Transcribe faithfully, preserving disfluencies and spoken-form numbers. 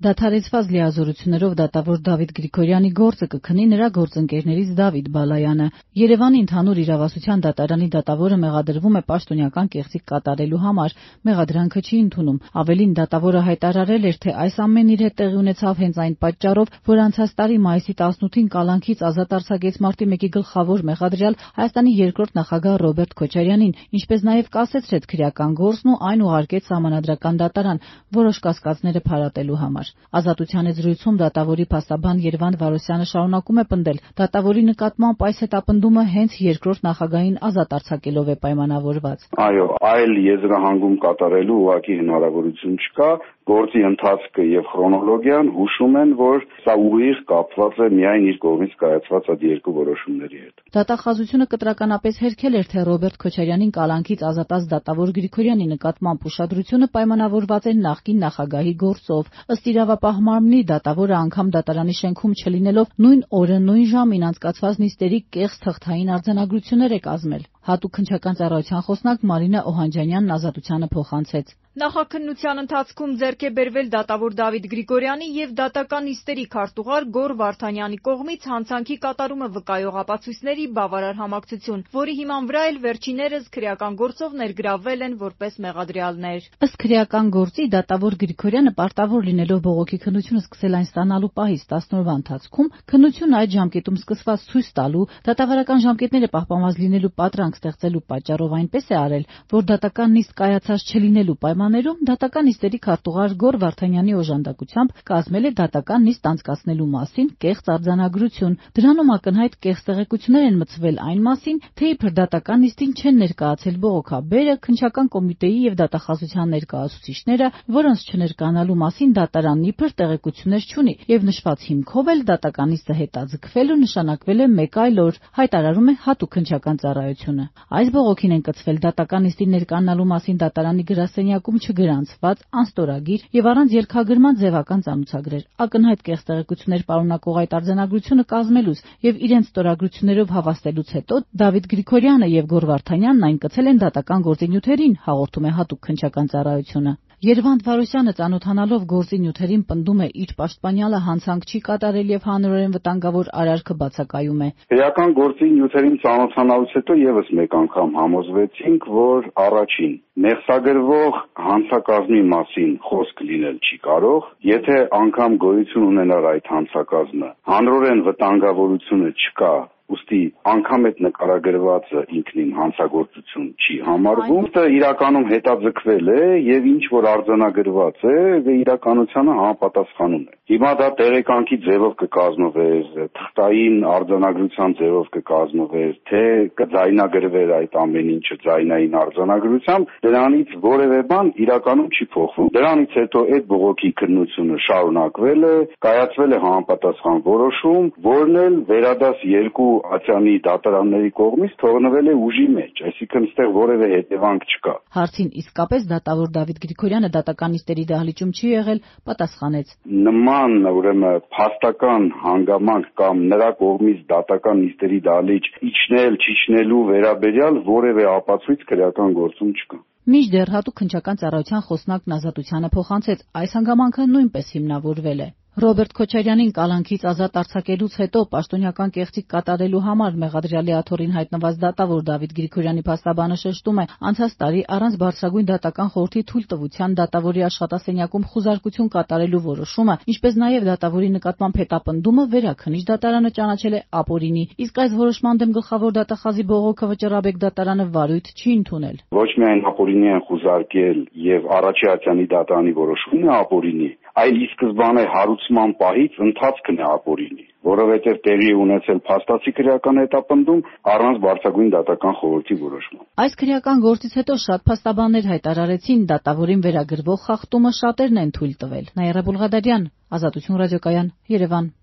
Դադարեցված լիազորություններով դատավոր Դավիթ Գրիգորյանի գործը կքննի նրա գործընկերներից Դավիթ Բալայանը։ Երևանի ընդհանուր իրավասության դատարանի դատավորը մեղադրվում է պաշտոնյական կեղծիք կատարելու համար։ Մեղադրանքը չի ընդունում։ Ավելին, դատավորը հայտարարել էր, թե այս ամենն իր հետ տեղի ունեցավ հենց այն պատճառով, որ անցած տարի մայիսի տասնութին կալանքից ազատ արձակեց մարտի մեկի գլխավոր մեղադրյալ Հայաստանի երկրորդ նախագահ Ռոբերտ Քոչարյանին, ինչպես նաև կասեցրեց քրեական գործն ու այն ուղարկեց Սահմանադրական դատարան որոշ կասկածները փարատելու համար։ Ազատության հետ զրույցում դատավորի փաստաբան Երվանդ Վարոսյանը շարունակում է պնդել, դատավորի նկատմամբ այս հետապնդումը հենց երկրորդ նախագահին ազատ արձակելով է պայմանավորված։ Այո, այլ եզրահանգում կատարելու ուղղակի հնարավորություն չկա, գործի ընթացքը եւ քրոնոլոգիան հուշում են, որ սա ուղիղ կապված է միայն իր կողմից կայացված այդ երկու որոշումների հետ։ Դատախազությունը կտրականապես հերքել էր, թե Ռոբերտ Քոչարյանին կալանքից ազատած դատավոր Գրիգորյանի նկատմամբ ուշադրությունը պայմանավորված է նախկին նախագահի գործով։ Ըստ իրավապահ մարմնի, դատավորը անգամ դատարանի շենքում չլինելով նույն օրը նույն ժամին անցկացված նիստերի կեղծ թղթային արձանագրություններ է կազմել։ Հատուկ քննչական ծառայության խոսնակ Մարինա Օհանջանյանն ազատությանը փոխանցեց. Նախաքննության ընթացքում ձեռք է բերվել դատավոր Դավիթ Գրիգորյանի եւ դատական նիստերի քարտուղար Գոռ Վարդանյանի կողմից հանցանքի կատարումը վկայող ապացույցների բավարար համակցություն, որի հիման վրա էլ վերջիններս քրեական գործով ներգրավվել են որպես մեղադրյալներ։ Ըստ քրեական գործի, դատավոր Գրիգորյանը պարտավոր լինելով բողոքի քննությունը սկսել այն ստանալու պահից տասն օրվա ընթացքում, քննությունը այդ ժամկետում սկսված ցույց տալու, դատավարական ժամկետները պահպանված լինելու պատրանք ստեղծելու պատճառով այնպես է արել, որ դատական նիստ կայացած չլինելու պայմաններում դատական նիստերի քարտուղար Գոռ Վարդանյանի օժանդակությամբ կազմել է դատական նիստ անցկացնելու մասին կեղծ արձանագրություն։ Դրանում ակնհայտ կեղծ տեղեկություններ են մտցվել այն մասին, թե իբր դատական նիստին չեն ներկայացել բողոքաբերը, քննչական կոմիտեի եւ դատախազության ներկայացուցիչները, որոնց չներկայանալու մասին դատարանն իբր տեղեկություններ չունի եւ նշված հիմքով էլ դատական նիստը հետաձգվել ու նշանակվել է մեկ այլ օր, հայտարարում է Հատուկ քննչական ծառայությունը։ Այս բողոքին են կցվել դատական նիստին ներկայանալու մասին դատարանի գրասենյակում չգրանցված անստորագիր եւ առանց ելքագրման ձևական ծանուցագրեր։ Ակնհայտ կեղծ տեղեկություններ պարունակող այդ արձանագրությունը կազմելուց եւ իրենց ստորագրություններով հավաստելուց հետո Դավիթ Գրիգորյանը եւ Գոռ Վարդանյանն այն կցել են դատական գործի նյութերին, հաղորդում է Հատուկ քննչական ծառայությունը։ Երվանդ Վարոսյանը ծանոթանալով գործի նյութերին պնդում է, իր պաշտպանյալը հանցանք չի կատարել եւ հանրորեն վտանգավոր արարքը բացակայում է։ Քրեական գործի նյութերին ծանոթանալուց հետո եւս մեկ անգամ համոզվեցինք, որ առաջին մեղսագրվող հանցակազմի մասին խոսք լինել չի կարող, եթե անգամ գոյություն ունենար այդ հանցակազմը, հանրորեն վտանգավորությունը չկա, ուստի անգամ այդ նկարագրվածը ինքնին հանցագործություն չի համարվում, դա իրականում հետաձգվել է եւ ինչ որ արձանագրված է, դա իրականությանը համապատասխանում է։ Հիմա դա տեղեկանքի ձևով կկազմվեր, թղթային արձանագրության ձևով կկազմվեր, թե կձայնագրվեր այդ ամեն ինչը ձայնային արձանագրությամբ, դրանից որևէ բան իրականում չի փոխվում։ Դրանից հետո այդ բողոքի քննությունը շարունակվել է, կայացվել է համապատասխան որոշում, որն էլ վերադաս երկու ատյանի դատարանների կողմից թողնվել է ուժի մեջ, այսինքն այստեղ որևէ հետևանք չկա։ Հարցին իսկապես դատավոր Դավիթ Գրիգորյանը դատական նիստերի դահլիճում չի եղել, պատասխանեց. Նման ուրեմն փաստական հանգամանք կամ նրա կողմից դատական նիստերի դահլիճ իջնել, չիջնելու վերաբերյալ որևէ ապացույց քրեական գործում չկա։ Մինչդեռ Հատուկ քննչական ծառայության խոսնակն ազատությանը փոխանցեց, այս հանգամանքը նույնպես հիմնավորվել է։ Ռոբերտ Քոչարյանին կալանքից ազատ արձակելուց հետո պաշտոնյական կեղծիք կատարելու համար մեղադրյալի աթոռին հայտնված դատավոր Դավիթ Գրիգորյանի փաստաբանը շեշտում է, անցած տարի առանց բարձրագույն դատական խորհրդի թույլտվության դատավորի աշխատասենյակում խուզարկություն կատարելու որոշումը, ինչպես նաև դատավորի նկատմամբ հետապնդումը վերաքննիչ դատարանը ճանաչել է ապօրինի, իսկ այս որոշման դեմ գլխավոր դատախազի բողոքը վճռաբեկ դատարանը վարույթ չի ընդունել։ Ոչ միայն ապօրինի են խուզարկել եւ առաջի ատյանի դատարանի որոշումն է ապօրինի, այլ ի սկզբանե հարուցման պահից ընթացքն է ապօրինի, որովհետև տեղի ունեցել փաստացի քրեական հետապնդում առանց բարձրագույն դատական խորհրդի որոշման։ Այս քրեական գործից հետո շատ փաստաբաններ հայտարարեցին, դատավորին վերագրվող խախտումը շատերն են թույլ տվել։ Նաիրա Բուլղադարյան, Ազատություն ռադիոկայան, Երևան։